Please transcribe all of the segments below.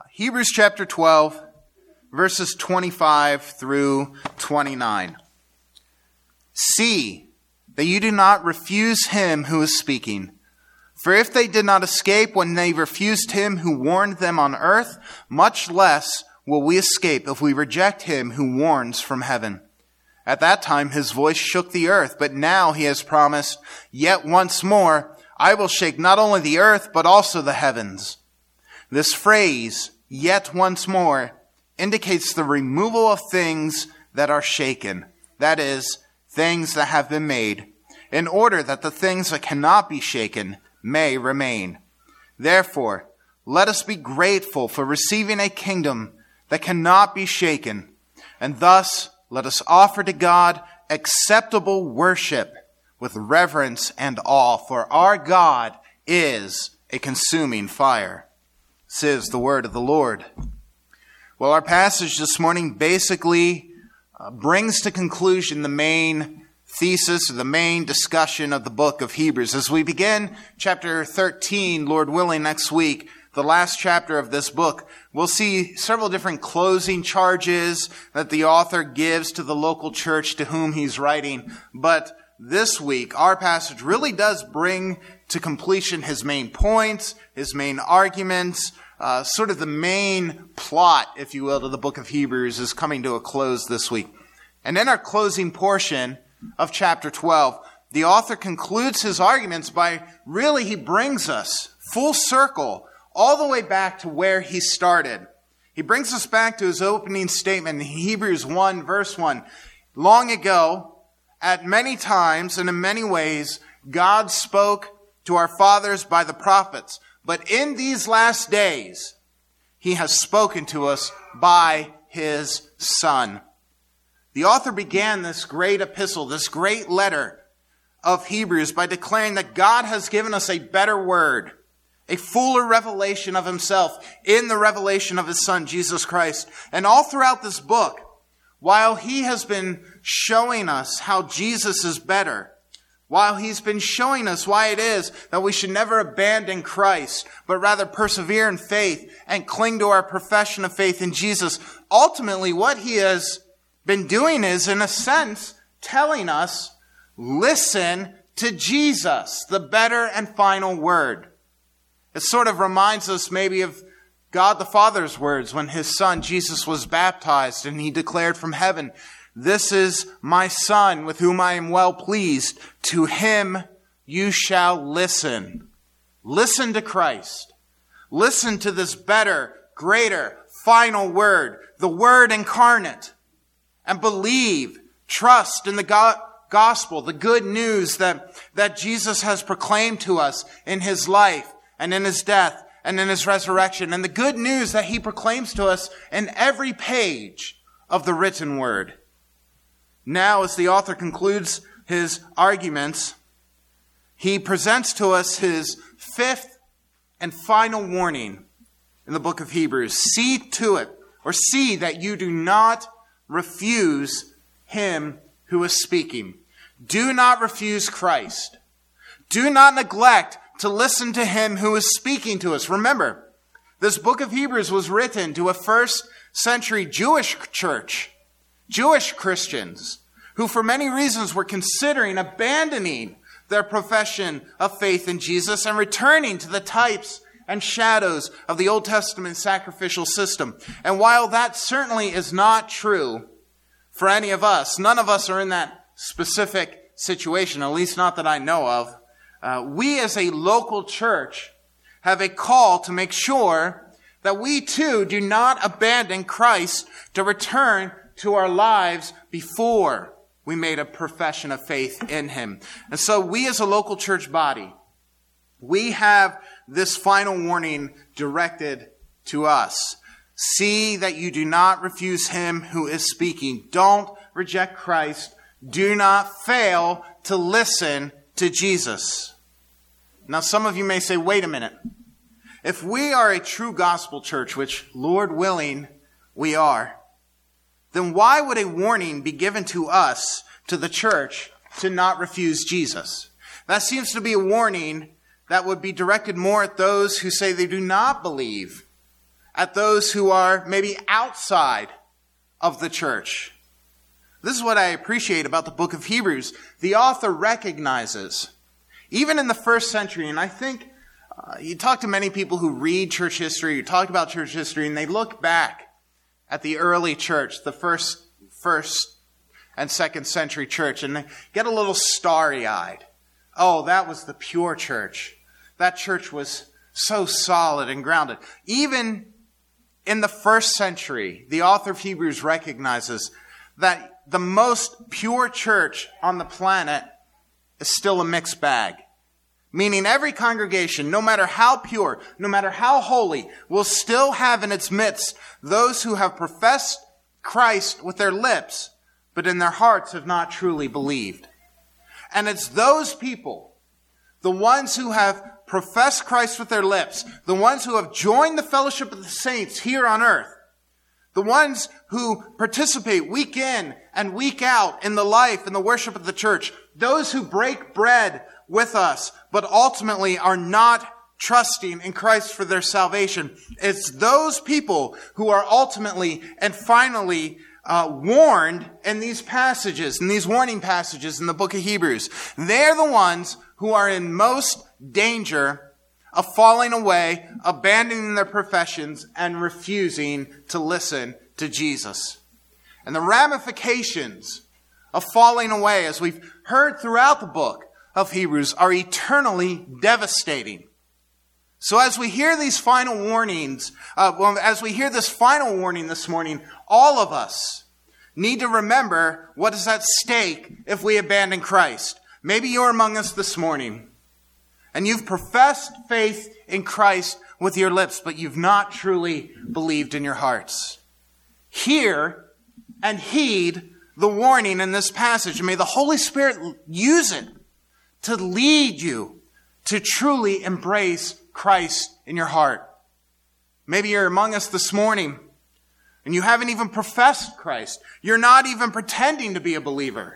Hebrews chapter 12, verses 25 through 29. See that you do not refuse him who is speaking. For if they did not escape when they refused him who warned them on earth, much less will we escape if we reject him who warns from heaven. At that time his voice shook the earth, but now he has promised, yet once more I will shake not only the earth, but also the heavens. This phrase, yet once more, indicates the removal of things that are shaken, that is, things that have been made, in order that the things that cannot be shaken may remain. Therefore, let us be grateful for receiving a kingdom that cannot be shaken, and thus let us offer to God acceptable worship with reverence and awe, for our God is a consuming fire. This is the word of the Lord. Well, our passage this morning basically brings to conclusion the main thesis, or the main discussion of the book of Hebrews. As we begin chapter 13, Lord willing, next week, the last chapter of this book, we'll see several different closing charges that the author gives to the local church to whom he's writing. But this week, our passage really does bring to completion his main points, his main arguments, sort of the main plot, if you will, to the book of Hebrews is coming to a close this week. And in our closing portion of chapter 12, the author concludes his arguments by he brings us full circle all the way back to where he started. He brings us back to his opening statement in Hebrews 1, verse 1. Long ago, at many times and in many ways, God spoke to our fathers by the prophets. But in these last days, he has spoken to us by his Son. The author began this great epistle, this great letter of Hebrews by declaring that God has given us a better word, a fuller revelation of himself in the revelation of his Son, Jesus Christ. And all throughout this book, while he has been showing us how Jesus is better, while he's been showing us why it is that we should never abandon Christ, but rather persevere in faith and cling to our profession of faith in Jesus, ultimately what he has been doing is, in a sense, telling us, listen to Jesus, the better and final word. It sort of reminds us maybe of God the Father's words when his Son Jesus was baptized and he declared from heaven, "This is my Son with whom I am well pleased. To him you shall listen." Listen to Christ. Listen to this better, greater, final word, the Word incarnate. And believe, trust in the gospel, the good news that Jesus has proclaimed to us in his life and in his death and in his resurrection. And the good news that he proclaims to us in every page of the written word. Now, as the author concludes his arguments, he presents to us his fifth and final warning in the book of Hebrews. See to it, or see that you do not refuse him who is speaking. Do not refuse Christ. Do not neglect to listen to him who is speaking to us. Remember, this book of Hebrews was written to a first century Jewish church, Jewish Christians, who for many reasons were considering abandoning their profession of faith in Jesus and returning to the types and shadows of the Old Testament sacrificial system. And while that certainly is not true for any of us, none of us are in that specific situation, at least not that I know of, we as a local church have a call to make sure that we too do not abandon Christ to return to our lives before we made a profession of faith in him. And so we as a local church body, we have this final warning directed to us. See that you do not refuse him who is speaking. Don't reject Christ. Do not fail to listen to Jesus. Now, some of you may say, wait a minute. If we are a true gospel church, which, Lord willing, we are, then why would a warning be given to us, to the church, to not refuse Jesus? That seems to be a warning that would be directed more at those who say they do not believe at those who are maybe outside of the church. This is what I appreciate about the book of Hebrews. The author recognizes, even in the first century, and I think you talk to many people who read church history, you talk about church history, and they look back at the early church, the first and second century church, and they get a little starry-eyed. Oh, that was the pure church. That church was so solid and grounded. Even in the first century, the author of Hebrews recognizes that the most pure church on the planet is still a mixed bag. Meaning every congregation, no matter how pure, no matter how holy, will still have in its midst those who have professed Christ with their lips, but in their hearts have not truly believed. And it's those people, the ones who have professed Christ with their lips, the ones who have joined the fellowship of the saints here on earth, the ones who participate week in and week out in the life and the worship of the church, those who break bread with us, but ultimately are not trusting in Christ for their salvation. It's those people who are ultimately and finally warned in these passages, in these warning passages in the book of Hebrews. They're the ones who are in most danger of falling away, abandoning their professions, and refusing to listen to Jesus. And the ramifications of falling away, as we've heard throughout the book of Hebrews, are eternally devastating. So as we hear these final warnings, as we hear this final warning this morning, all of us need to remember what is at stake if we abandon Christ. Maybe you're among us this morning, and you've professed faith in Christ with your lips, but you've not truly believed in your hearts. Hear and heed the warning in this passage, and may the Holy Spirit use it to lead you to truly embrace Christ in your heart. Maybe you're among us this morning and you haven't even professed Christ. You're not even pretending to be a believer.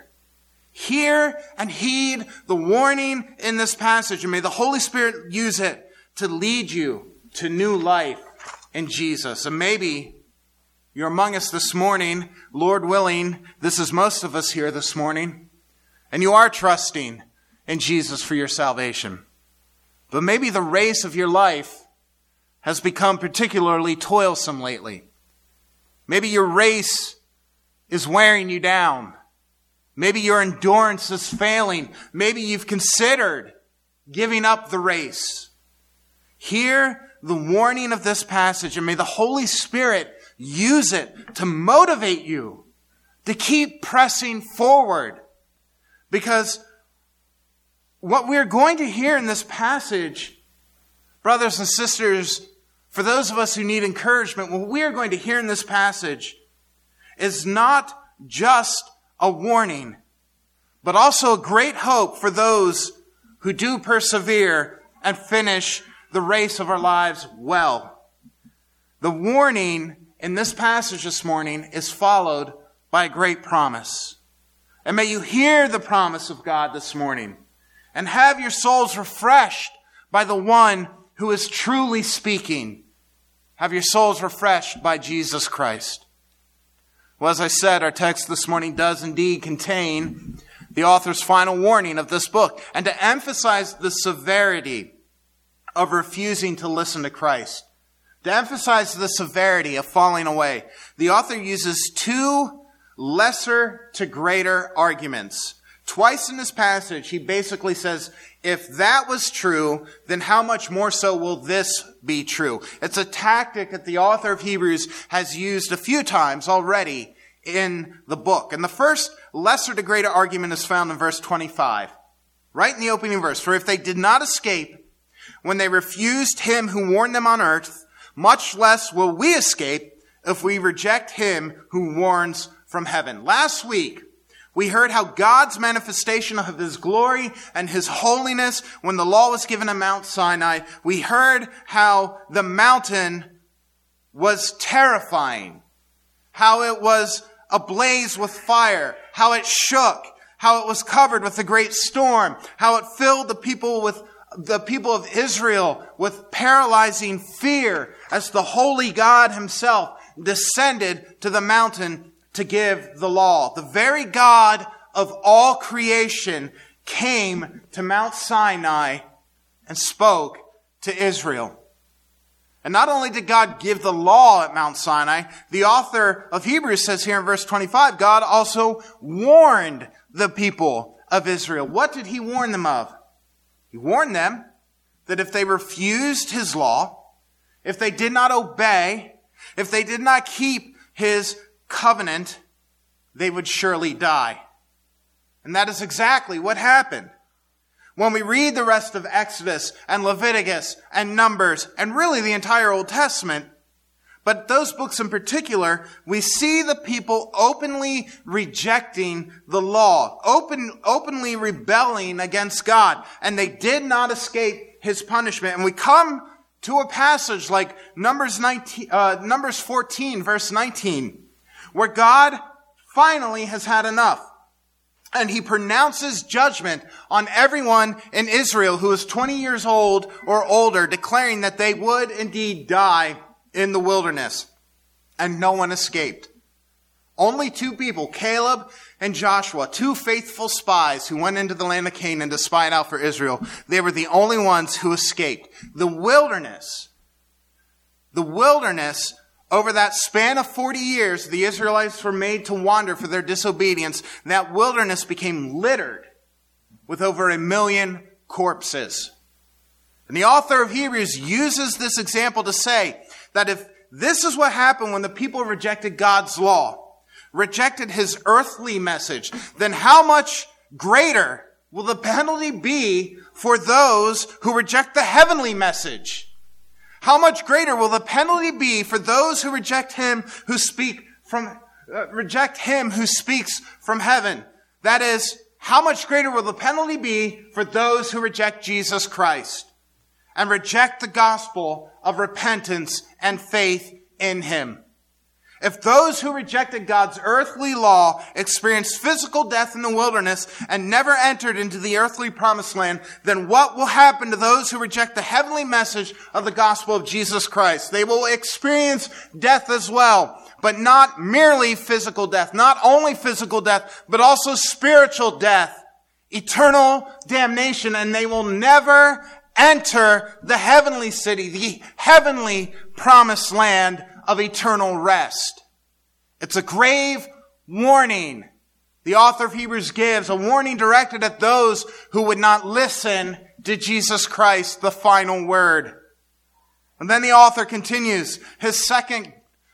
Hear and heed the warning in this passage, and may the Holy Spirit use it to lead you to new life in Jesus. And maybe you're among us this morning, Lord willing, this is most of us here this morning, and you are trusting in Jesus for your salvation. But maybe the race of your life has become particularly toilsome lately. Maybe your race is wearing you down. Maybe your endurance is failing. Maybe you've considered giving up the race. Hear the warning of this passage, and may the Holy Spirit use it to motivate you to keep pressing forward. Because what we're going to hear in this passage, brothers and sisters, for those of us who need encouragement, what we are going to hear in this passage is not just a warning, but also a great hope for those who do persevere and finish the race of our lives well. The warning in this passage this morning is followed by a great promise. And may you hear the promise of God this morning and have your souls refreshed by the one who is truly speaking. Have your souls refreshed by Jesus Christ. Well, as I said, our text this morning does indeed contain the author's final warning of this book. And to emphasize the severity of refusing to listen to Christ, to emphasize the severity of falling away, the author uses two lesser to greater arguments. Twice in this passage, he basically says, if that was true, then how much more so will this be true? It's a tactic that the author of Hebrews has used a few times already in the book. And the first lesser to greater argument is found in verse 25, right in the opening verse. For if they did not escape when they refused him who warned them on earth, much less will we escape if we reject him who warns from heaven. Last week, we heard how God's manifestation of his glory and his holiness when the law was given at Mount Sinai. We heard how the mountain was terrifying, how it was ablaze with fire, how it shook, how it was covered with a great storm, how it filled the people with the people of Israel with paralyzing fear as the holy God himself descended to the mountain to give the law. The very God of all creation came to Mount Sinai and spoke to Israel. And not only did God give the law at Mount Sinai, the author of Hebrews says here in verse 25, God also warned the people of Israel. What did he warn them of? He warned them that if they refused his law, if they did not obey, if they did not keep his covenant, they would surely die. And that is exactly what happened. When we read the rest of Exodus and Leviticus and Numbers and really the entire Old Testament, but those books in particular, we see the people openly rejecting the law, openly rebelling against God, and they did not escape his punishment. And we come to a passage like Numbers 14, verse 19, where God finally has had enough. And he pronounces judgment on everyone in Israel who is 20 years old or older, declaring that they would indeed die in the wilderness. And no one escaped. Only two people, Caleb and Joshua, two faithful spies who went into the land of Canaan to spy it out for Israel. They were the only ones who escaped. The wilderness, over that span of 40 years, the Israelites were made to wander for their disobedience. That wilderness became littered with over 1 million corpses. And the author of Hebrews uses this example to say that if this is what happened when the people rejected God's law, rejected his earthly message, then how much greater will the penalty be for those who reject the heavenly message? How much greater will the penalty be for those who reject him who speaks from heaven? That is, how much greater will the penalty be for those who reject Jesus Christ and reject the gospel of repentance and faith in him? If those who rejected God's earthly law experienced physical death in the wilderness and never entered into the earthly promised land, then what will happen to those who reject the heavenly message of the gospel of Jesus Christ? They will experience death as well, but not merely physical death, not only physical death, but also spiritual death, eternal damnation, and they will never enter the heavenly city, the heavenly promised land of eternal rest. It's a grave warning the author of Hebrews gives, a warning directed at those who would not listen to Jesus Christ, the final word. And then the author continues his second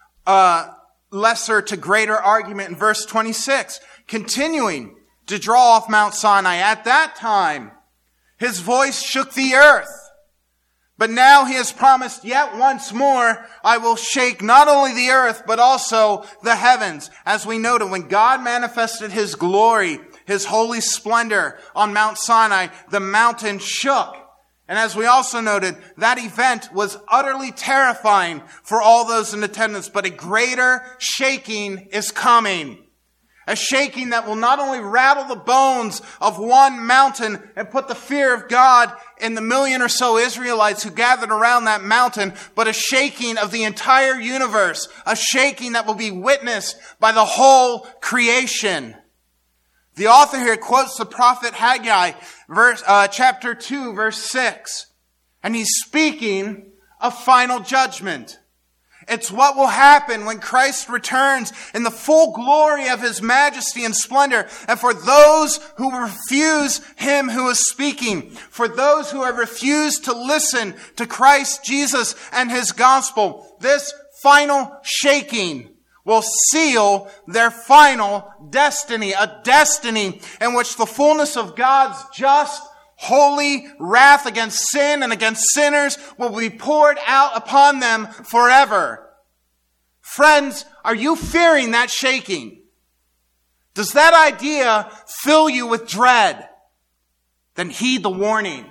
lesser to greater argument in verse 26, continuing to draw off Mount Sinai. At that time, his voice shook the earth. But now he has promised, yet once more, I will shake not only the earth, but also the heavens. As we noted, when God manifested his glory, his holy splendor on Mount Sinai, the mountain shook. And as we also noted, that event was utterly terrifying for all those in attendance, but a greater shaking is coming. A shaking that will not only rattle the bones of one mountain and put the fear of God in the 1 million or so Israelites who gathered around that mountain, but a shaking of the entire universe, a shaking that will be witnessed by the whole creation. The author here quotes the prophet Haggai, chapter 2, verse 6, and he's speaking of final judgment. It's what will happen when Christ returns in the full glory of his majesty and splendor. And for those who refuse him who is speaking, for those who have refused to listen to Christ Jesus and his gospel, this final shaking will seal their final destiny, a destiny in which the fullness of God's just, holy wrath against sin and against sinners will be poured out upon them forever. Friends, are you fearing that shaking? Does that idea fill you with dread? Then heed the warning.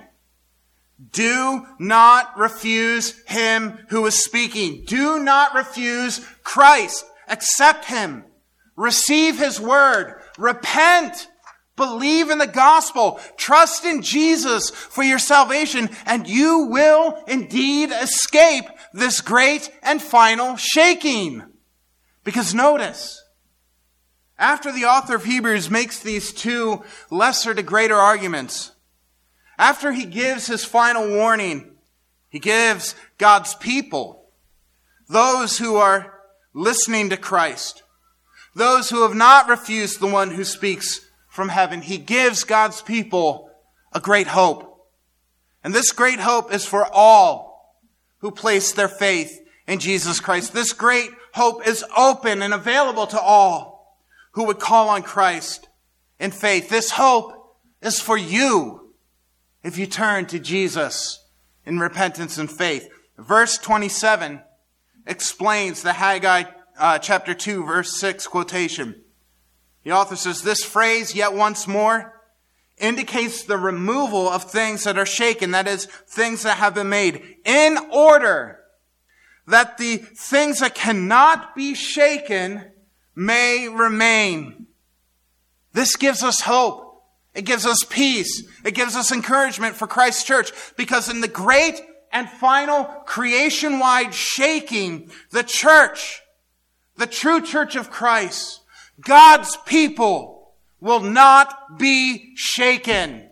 Do not refuse him who is speaking. Do not refuse Christ. Accept him. Receive his word. Repent. Believe in the gospel. Trust in Jesus for your salvation, and you will indeed escape this great and final shaking. Because notice, after the author of Hebrews makes these two lesser to greater arguments, after he gives his final warning, he gives God's people, those who are listening to Christ, those who have not refused the one who speaks from heaven, he gives God's people a great hope. And this great hope is for all who place their faith in Jesus Christ. This great hope is open and available to all who would call on Christ in faith. This hope is for you if you turn to Jesus in repentance and faith. Verse 27 explains the Haggai chapter 2, verse 6 quotation. The author says, this phrase, yet once more, indicates the removal of things that are shaken, that is, things that have been made, in order that the things that cannot be shaken may remain. This gives us hope. It gives us peace. It gives us encouragement for Christ's church, because in the great and final creation-wide shaking, the church, the true church of Christ, God's people will not be shaken.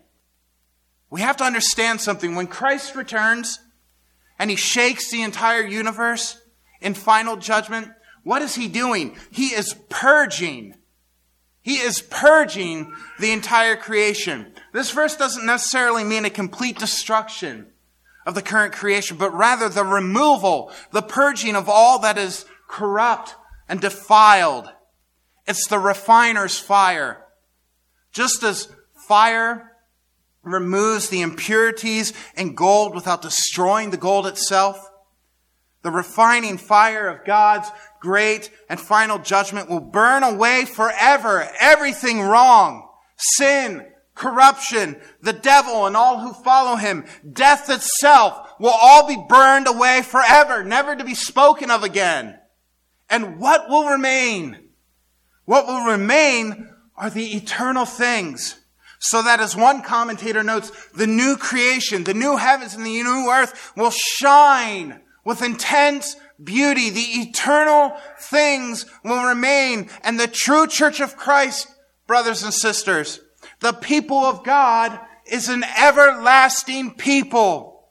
We have to understand something. When Christ returns and he shakes the entire universe in final judgment, what is he doing? He is purging. He is purging the entire creation. This verse doesn't necessarily mean a complete destruction of the current creation, but rather the removal, the purging of all that is corrupt and defiled. It's the refiner's fire. Just as fire removes the impurities in gold without destroying the gold itself, the refining fire of God's great and final judgment will burn away forever everything wrong, sin, corruption, the devil and all who follow him, death itself will all be burned away forever, never to be spoken of again. And what will remain? What will remain are the eternal things. So that, as one commentator notes, the new creation, the new heavens and the new earth will shine with intense beauty. The eternal things will remain. And the true church of Christ, brothers and sisters, the people of God, is an everlasting people.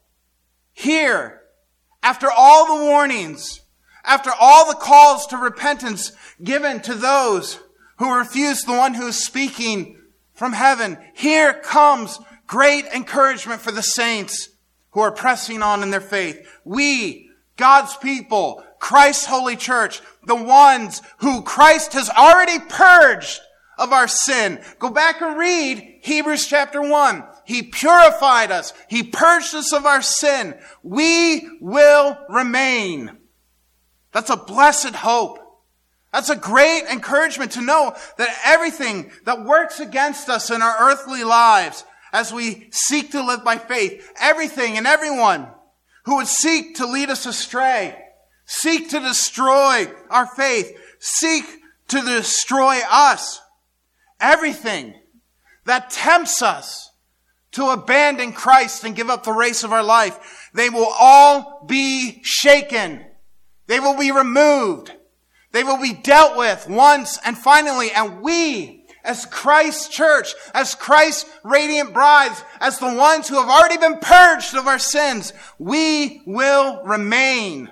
Here, after all the warnings, after all the calls to repentance given to those who refuse the one who is speaking from heaven, here comes great encouragement for the saints who are pressing on in their faith. We, God's people, Christ's holy church, the ones who Christ has already purged of our sin. Go back and read Hebrews chapter 1. He purified us. He purged us of our sin. We will remain. That's a blessed hope. That's a great encouragement to know that everything that works against us in our earthly lives as we seek to live by faith, everything and everyone who would seek to lead us astray, seek to destroy our faith, seek to destroy us, everything that tempts us to abandon Christ and give up the race of our life, they will all be shaken. They will be removed. They will be dealt with once and finally. And we, as Christ's church, as Christ's radiant brides, as the ones who have already been purged of our sins, we will remain.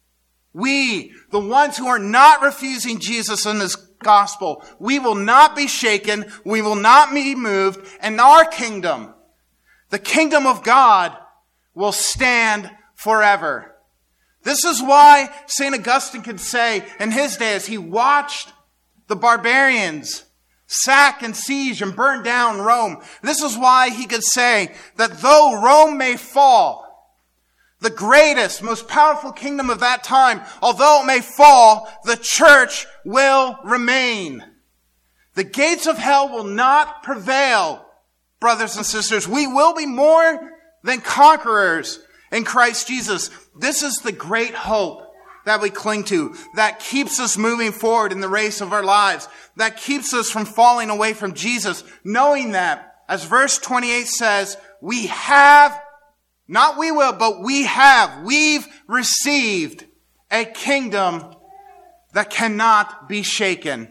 We, the ones who are not refusing Jesus and his gospel, we will not be shaken. We will not be moved. And our kingdom, the kingdom of God, will stand forever. This is why St. Augustine could say in his day, as he watched the barbarians sack and siege and burn down Rome, this is why he could say that though Rome may fall, the greatest, most powerful kingdom of that time, although it may fall, the church will remain. The gates of hell will not prevail, brothers and sisters. We will be more than conquerors in Christ Jesus. This is the great hope that we cling to, that keeps us moving forward in the race of our lives, that keeps us from falling away from Jesus, knowing that, as verse 28 says, we have, not we will, but we've received a kingdom that cannot be shaken.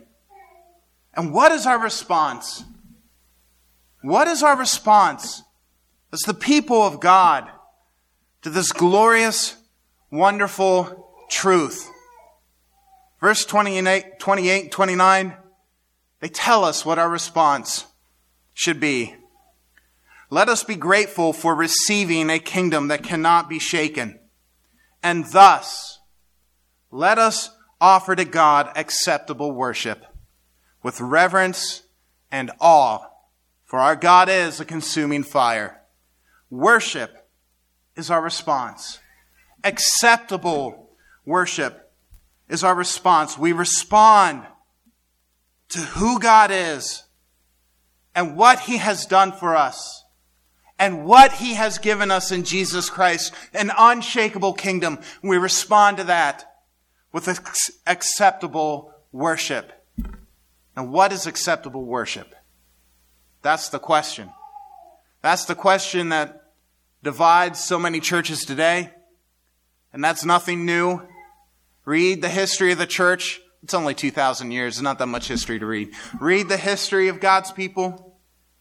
And what is our response? What is our response as the people of God to this glorious, wonderful truth? Verse 28, 29, they tell us what our response should be. Let us be grateful for receiving a kingdom that cannot be shaken. And thus, let us offer to God acceptable worship with reverence and awe, for our God is a consuming fire. Worship is our response. Acceptable worship is our response. We respond to who God is and what He has done for us and what He has given us in Jesus Christ, an unshakable kingdom. We respond to that with acceptable worship. And what is acceptable worship? That's the question. That's the question that divides so many churches today. And that's nothing new. Read the history of the church. It's only 2,000 years. It's not that much history to read. Read the history of God's people.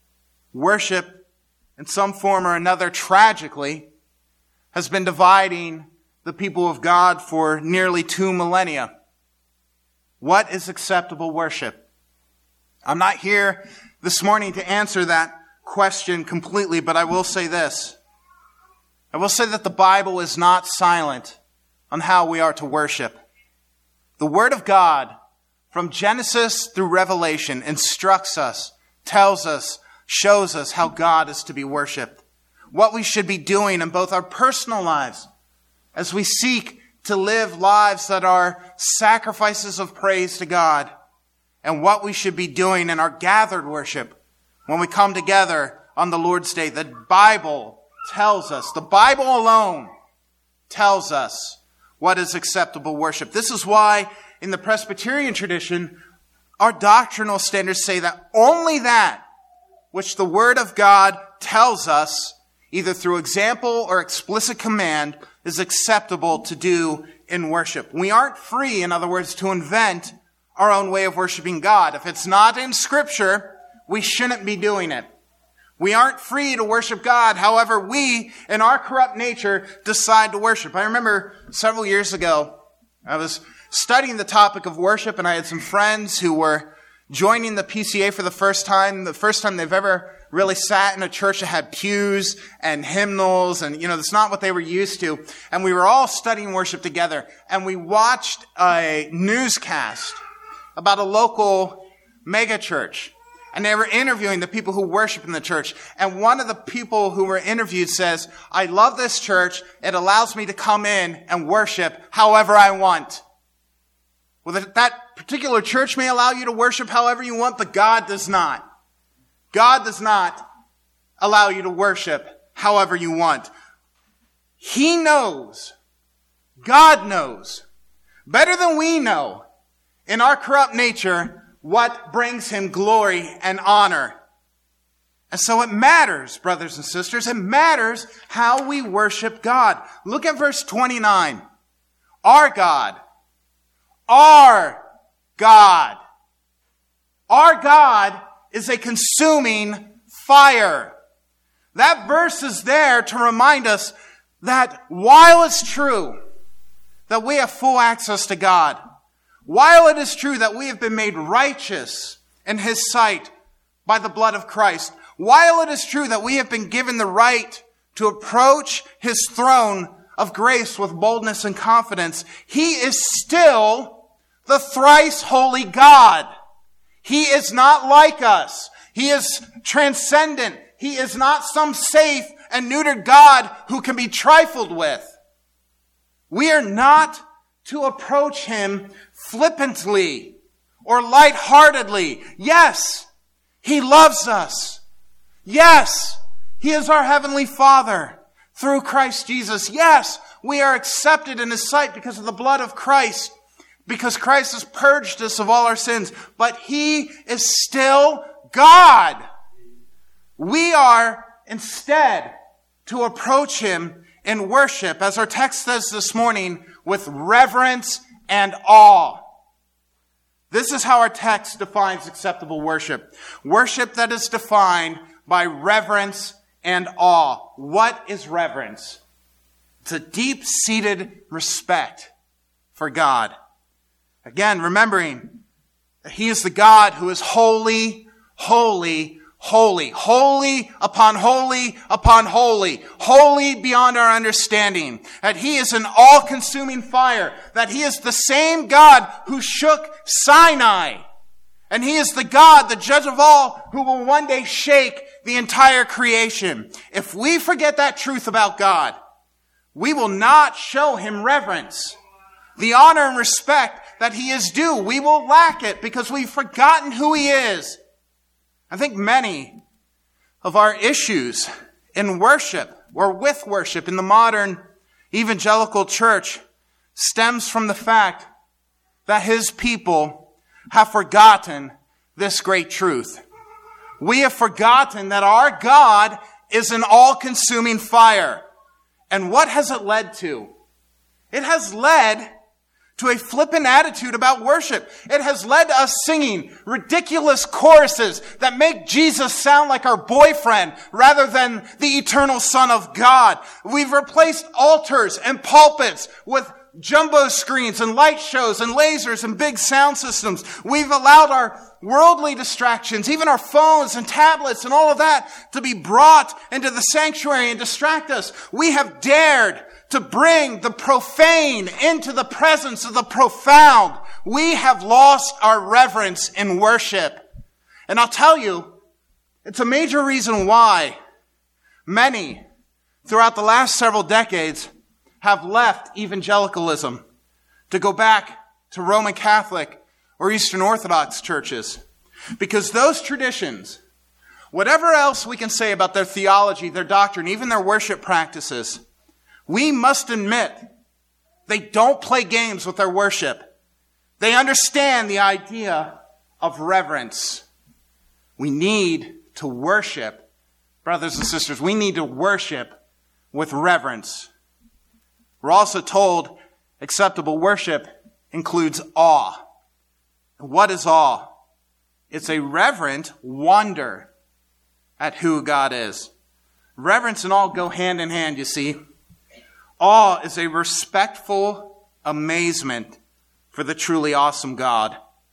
Worship, in some form or another, tragically, has been dividing the people of God for nearly 2 millennia. What is acceptable worship? I'm not here this morning to answer that question completely, but I will say this. I will say that the Bible is not silent on how we are to worship. The Word of God, from Genesis through Revelation, instructs us, tells us, shows us how God is to be worshiped. What we should be doing in both our personal lives as we seek to live lives that are sacrifices of praise to God, and what we should be doing in our gathered worship when we come together on the Lord's Day. The Bible tells us, the Bible alone tells us what is acceptable worship. This is why in the Presbyterian tradition, our doctrinal standards say that only that which the Word of God tells us, either through example or explicit command, is acceptable to do in worship. We aren't free, in other words, to invent our own way of worshiping God. If it's not in Scripture, we shouldn't be doing it. We aren't free to worship God. However, we, in our corrupt nature, decide to worship. I remember several years ago, I was studying the topic of worship, and I had some friends who were joining the PCA for the first time they've ever really sat in a church that had pews and hymnals, and, that's not what they were used to. And we were all studying worship together, and we watched a newscast about a local mega church. And they were interviewing the people who worship in the church. And one of the people who were interviewed says, I love this church. It allows me to come in and worship however I want. Well, that particular church may allow you to worship however you want, but God does not. God does not allow you to worship however you want. He knows, God knows, better than we know, in our corrupt nature, what brings Him glory and honor. And so it matters, brothers and sisters, it matters how we worship God. Look at verse 29. Our God is a consuming fire. That verse is there to remind us that while it's true that we have full access to God, while it is true that we have been made righteous in His sight by the blood of Christ, while it is true that we have been given the right to approach His throne of grace with boldness and confidence, He is still the thrice holy God. He is not like us. He is transcendent. He is not some safe and neutered God who can be trifled with. We are not to approach Him flippantly or lightheartedly. Yes, He loves us. Yes, He is our Heavenly Father through Christ Jesus. Yes, We are accepted in His sight because of the blood of Christ, because Christ has purged us of all our sins. But He is still God. We are instead to approach Him in worship, as our text says this morning, with reverence and awe. This is how our text defines acceptable worship. Worship that is defined by reverence and awe. What is reverence? It's a deep-seated respect for God. Again, remembering that He is the God who is holy, holy, holy, holy upon holy upon holy, holy beyond our understanding, that He is an all-consuming fire, that He is the same God who shook Sinai, and He is the God, the judge of all, who will one day shake the entire creation. If we forget that truth about God, we will not show Him reverence. The honor and respect that He is due, we will lack it because we've forgotten who He is. I think many of our issues in worship or with worship in the modern evangelical church stems from the fact that His people have forgotten this great truth. We have forgotten that our God is an all-consuming fire. And what has it led to? It has led to a flippant attitude about worship. It has led to us singing ridiculous choruses that make Jesus sound like our boyfriend rather than the eternal Son of God. We've replaced altars and pulpits with jumbo screens and light shows and lasers and big sound systems. We've allowed our worldly distractions, even our phones and tablets and all of that, to be brought into the sanctuary and distract us. We have dared to bring the profane into the presence of the profound. We have lost our reverence in worship. And I'll tell you, it's a major reason why many throughout the last several decades have left evangelicalism to go back to Roman Catholic or Eastern Orthodox churches. Because those traditions, whatever else we can say about their theology, their doctrine, even their worship practices, we must admit they don't play games with their worship. They understand the idea of reverence. We need to worship, brothers and sisters, we need to worship with reverence. We're also told acceptable worship includes awe. What is awe? It's a reverent wonder at who God is. Reverence and awe go hand in hand, you see. Awe is a respectful amazement for the truly awesome God.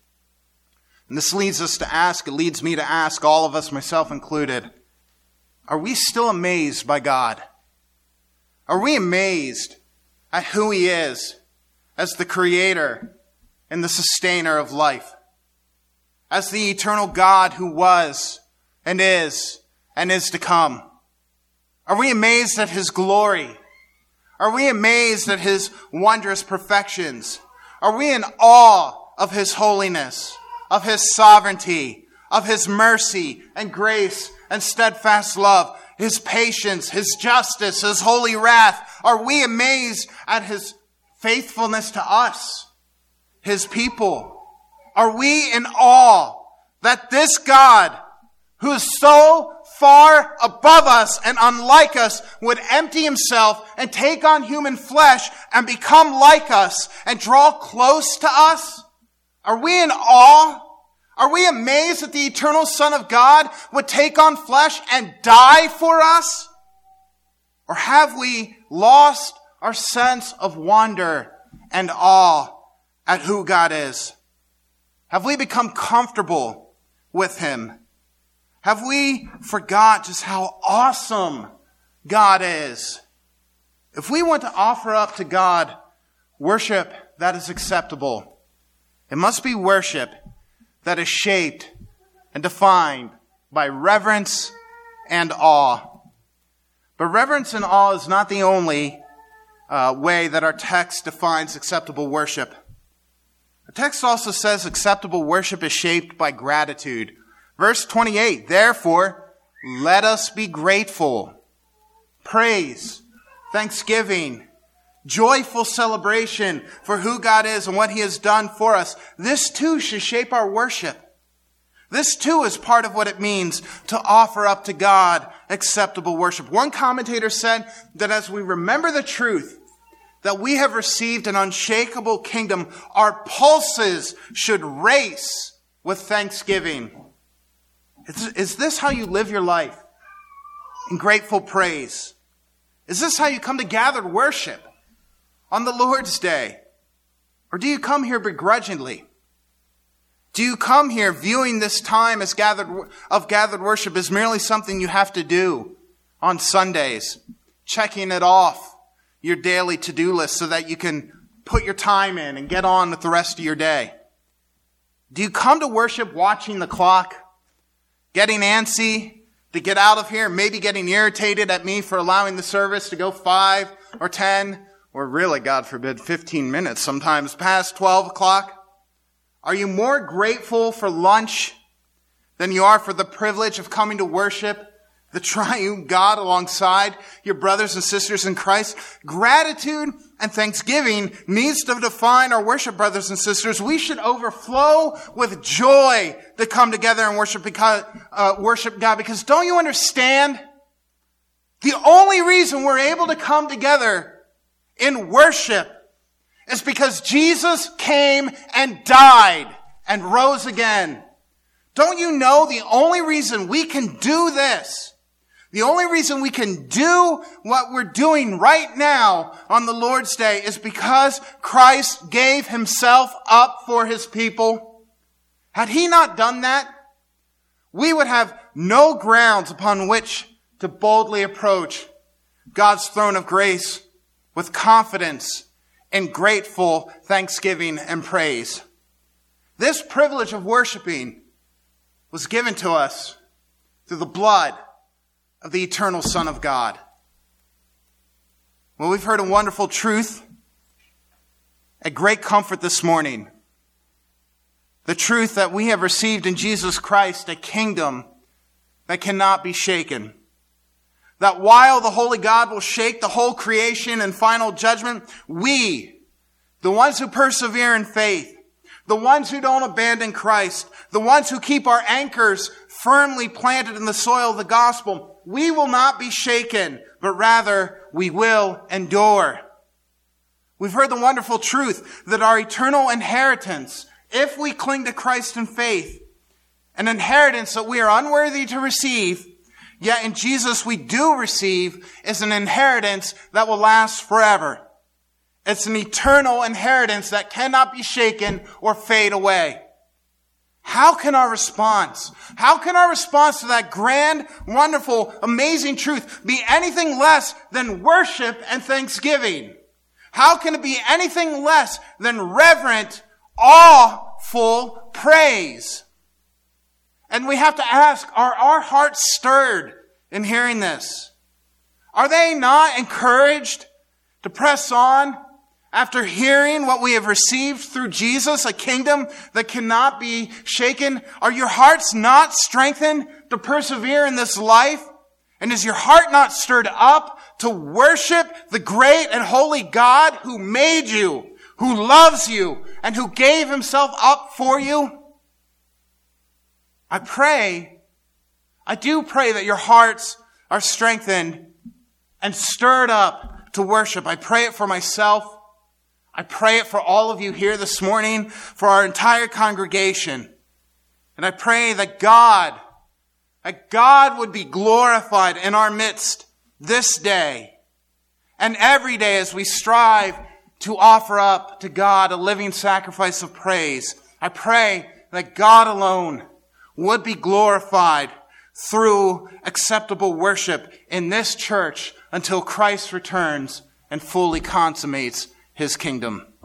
And this leads me to ask all of us, myself included, are we still amazed by God? Are we amazed at who He is as the creator and the sustainer of life? As the eternal God who was and is to come? Are we amazed at His glory? Are we amazed at His wondrous perfections? Are we in awe of His holiness, of His sovereignty, of His mercy and grace and steadfast love, His patience, His justice, His holy wrath? Are we amazed at His faithfulness to us, His people? Are we in awe that this God, who is so far above us and unlike us, would empty Himself and take on human flesh and become like us and draw close to us? Are we in awe? Are we amazed that the eternal Son of God would take on flesh and die for us? Or have we lost our sense of wonder and awe at who God is? Have we become comfortable with Him? Have we forgot just how awesome God is? If we want to offer up to God worship that is acceptable, it must be worship that is shaped and defined by reverence and awe. But reverence and awe is not the only way that our text defines acceptable worship. The text also says acceptable worship is shaped by gratitude. Verse 28, therefore, let us be grateful. Praise, thanksgiving, joyful celebration for who God is and what he has done for us, this too should shape our worship. This too is part of what it means to offer up to God acceptable worship. One commentator said that as we remember the truth that we have received an unshakable kingdom, our pulses should race with thanksgiving. Is this how you live your life? In grateful praise? Is this how you come to gathered worship on the Lord's Day? Or do you come here begrudgingly? Do you come here viewing this time as gathered worship as merely something you have to do on Sundays, checking it off your daily to-do list so that you can put your time in and get on with the rest of your day? Do you come to worship watching the clock, getting antsy to get out of here, maybe getting irritated at me for allowing the service to go 5 or 10 or really, God forbid, 15 minutes sometimes past 12 o'clock? Are you more grateful for lunch than you are for the privilege of coming to worship the triune God alongside your brothers and sisters in Christ? Gratitude and thanksgiving needs to define our worship, brothers and sisters. We should overflow with joy to come together and worship God, because don't you understand? The only reason we're able to come together in worship is because Jesus came and died and rose again. Don't you know the only reason we can do this, the only reason we can do what we're doing right now on the Lord's Day is because Christ gave himself up for his people? Had he not done that, we would have no grounds upon which to boldly approach God's throne of grace with confidence and grateful thanksgiving and praise. This privilege of worshiping was given to us through the blood of the eternal Son of God. Well, we've heard a wonderful truth, a great comfort this morning. The truth that we have received in Jesus Christ, a kingdom that cannot be shaken. That while the holy God will shake the whole creation in final judgment, we, the ones who persevere in faith, the ones who don't abandon Christ, the ones who keep our anchors firmly planted in the soil of the gospel, we will not be shaken, but rather we will endure. We've heard the wonderful truth that our eternal inheritance, if we cling to Christ in faith, an inheritance that we are unworthy to receive, yet in Jesus we do receive, is an inheritance that will last forever. It's an eternal inheritance that cannot be shaken or fade away. How can our response to that grand, wonderful, amazing truth be anything less than worship and thanksgiving? How can it be anything less than reverent, awful praise? And we have to ask, are our hearts stirred in hearing this? Are they not encouraged to press on after hearing what we have received through Jesus, a kingdom that cannot be shaken? Are your hearts not strengthened to persevere in this life? And is your heart not stirred up to worship the great and holy God who made you, who loves you, and who gave himself up for you? I do pray that your hearts are strengthened and stirred up to worship. I pray it for myself. I pray it for all of you here this morning, for our entire congregation. And I pray that God would be glorified in our midst this day and every day as we strive to offer up to God a living sacrifice of praise. I pray that God alone would be glorified through acceptable worship in this church until Christ returns and fully consummates his kingdom.